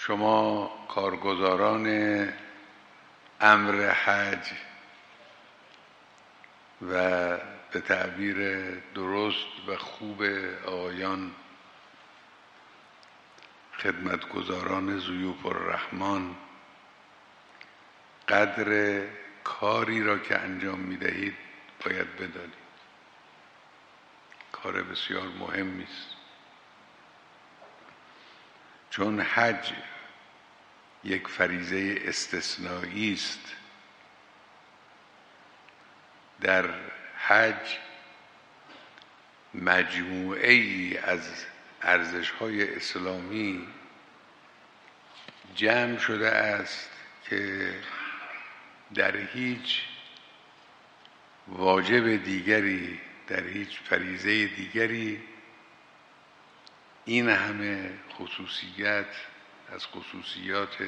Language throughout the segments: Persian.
شما کارگزاران امر حج و به تعبیر درست و خوب آقایان خدمتگزاران ضیوف الرحمن، قدر کاری را که انجام می‌دهید باید بدانید. کار بسیار مهمی است، چون حج یک فریضه استثنایی است. در حج مجموعه ای از ارزش‌های اسلامی جمع شده است که در هیچ واجب دیگری، در هیچ فریضه دیگری این همه خصوصیت از خصوصیات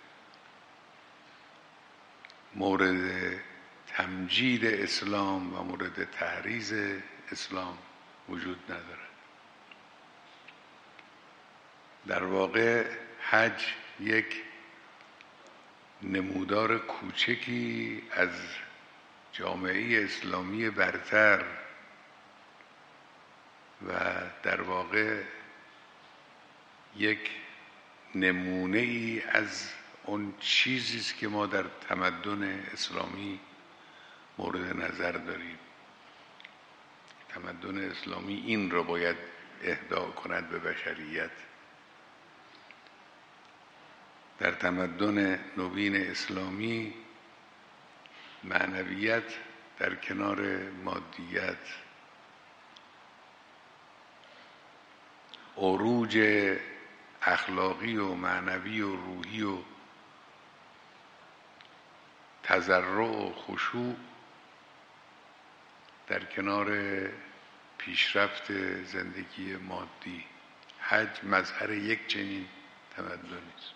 مورد تمجید اسلام و مورد تحریض اسلام وجود ندارد. در واقع حج یک نمودار کوچکی از جامعه اسلامی برتر و در واقع یک نمونه ای از اون چیزی است که ما در تمدن اسلامی مورد نظر داریم. تمدن اسلامی این را باید اهدا کند به بشریت. در تمدن نوین اسلامی معنویت در کنار مادیت عروج اخلاقی و معنوی و روحی و تضرع و خشوع در کنار پیشرفت زندگی مادی. حج مظهر یک چنین تمدنی است.